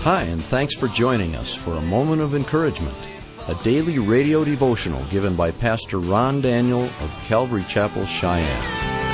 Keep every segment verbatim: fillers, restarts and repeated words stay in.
Hi, and thanks for joining us for A Moment of Encouragement, a daily radio devotional given by Pastor Ron Daniel of Calvary Chapel, Cheyenne.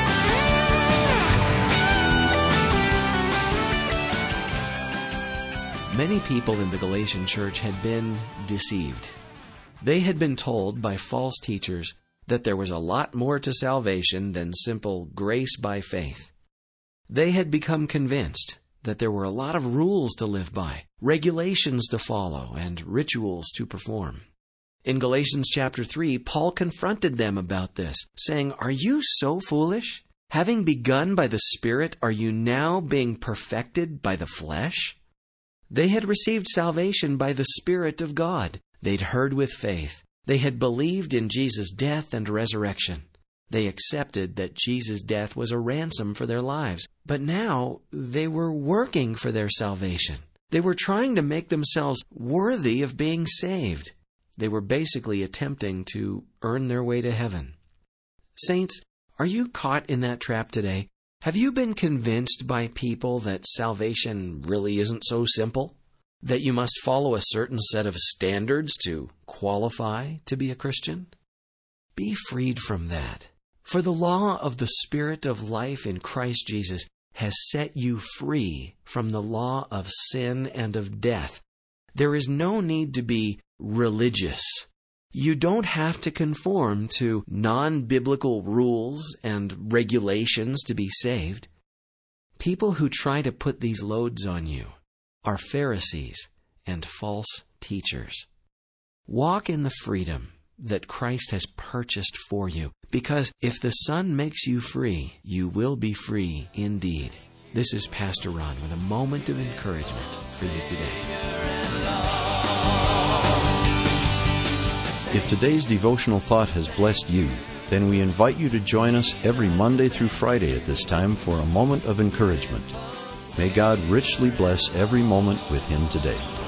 Many people in the Galatian church had been deceived. They had been told by false teachers that there was a lot more to salvation than simple grace by faith. They had become convinced that there were a lot of rules to live by, regulations to follow, and rituals to perform. In Galatians chapter three, Paul confronted them about this, saying, "Are you so foolish? Having begun by the Spirit, are you now being perfected by the flesh?" They had received salvation by the Spirit of God. They'd heard with faith. They had believed in Jesus' death and resurrection. They accepted that Jesus' death was a ransom for their lives. But now they were working for their salvation. They were trying to make themselves worthy of being saved. They were basically attempting to earn their way to heaven. Saints, are you caught in that trap today? Have you been convinced by people that salvation really isn't so simple? That you must follow a certain set of standards to qualify to be a Christian? Be freed from that. For the law of the Spirit of life in Christ Jesus has set you free from the law of sin and of death. There is no need to be religious. You don't have to conform to non-biblical rules and regulations to be saved. People who try to put these loads on you are Pharisees and false teachers. Walk in the freedom that Christ has purchased for you, because if the Son makes you free, you will be free indeed. This is Pastor Ron with a moment of encouragement for you today. If today's devotional thought has blessed you, then we invite you to join us every Monday through Friday at this time for a moment of encouragement. May God richly bless every moment with Him today.